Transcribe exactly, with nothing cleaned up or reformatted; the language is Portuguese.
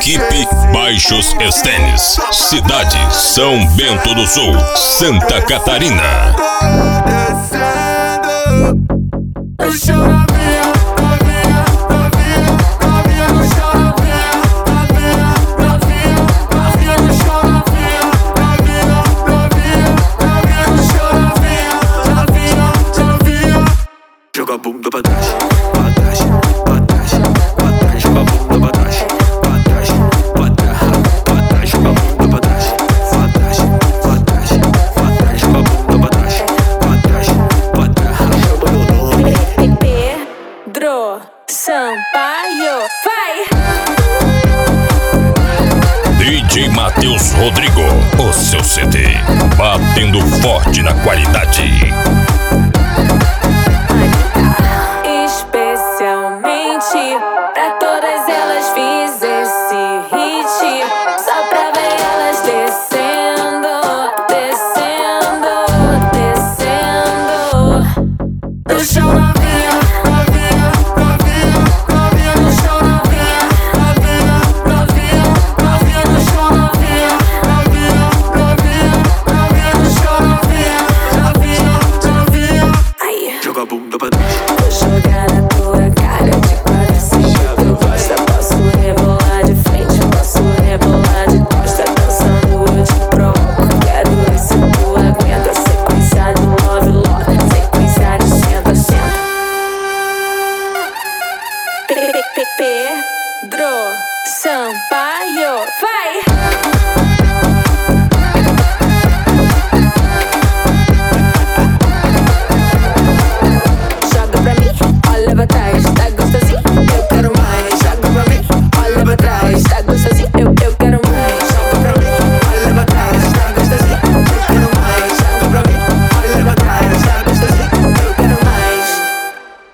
Equipe Baixos Estenes, cidade São Bento do Sul, Santa Catarina. Joga a bunda pra trás, pra trás, pra trás, pra trás. Joga a bunda pra trás, pra trás, pra trás, pra trás. Joga a bunda pra trás, pra trás, pra trás, pra trás. Joga a bunda pra trás, pra trás, pra trás. Chama meu nome. Pedro Sampaio, vai! D J Matheus Rodrigo, o seu C D, batendo forte na qualidade.